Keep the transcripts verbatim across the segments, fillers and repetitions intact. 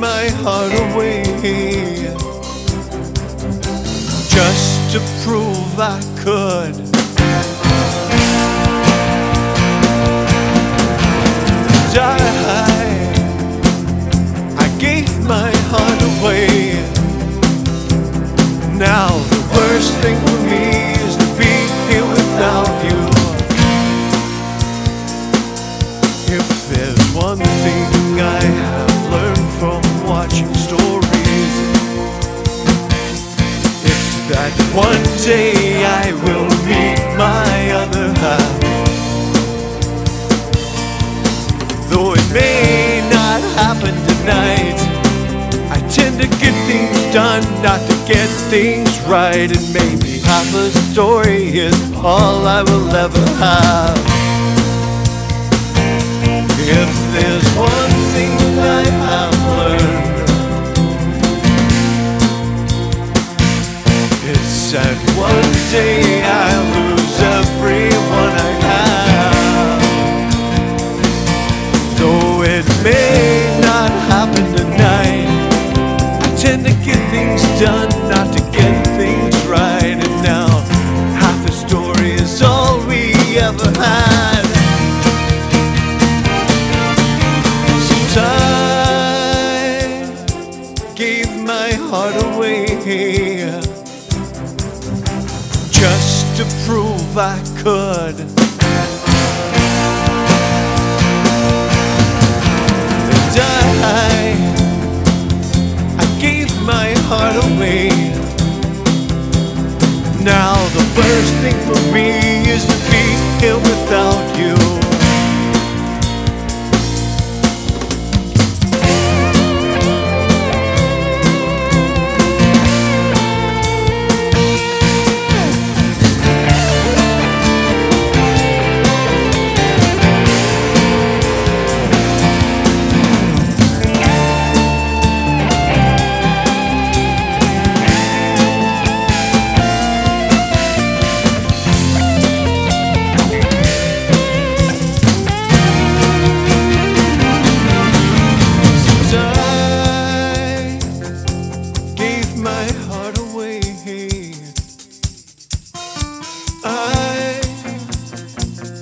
my heart away just to prove I could. Die. I gave my heart away. Now the worst thing for me is to be here without you. If there's one thing I have learned from watching stories, it's that one day I will meet my other half. Though it may not happen tonight, I tend to get things done, not to get things right. And maybe half a story is all I will ever have. If there's one thing I have learned, it's that one day I'll lose everyone I have. Though it may not happen tonight, I tend to get things done, not to get things right. And now half the story is all we ever had. I gave my heart away just to prove I could. And I, I gave my heart away. Now the worst thing for me is to be here without you.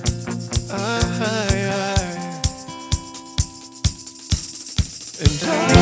I, I, I, and I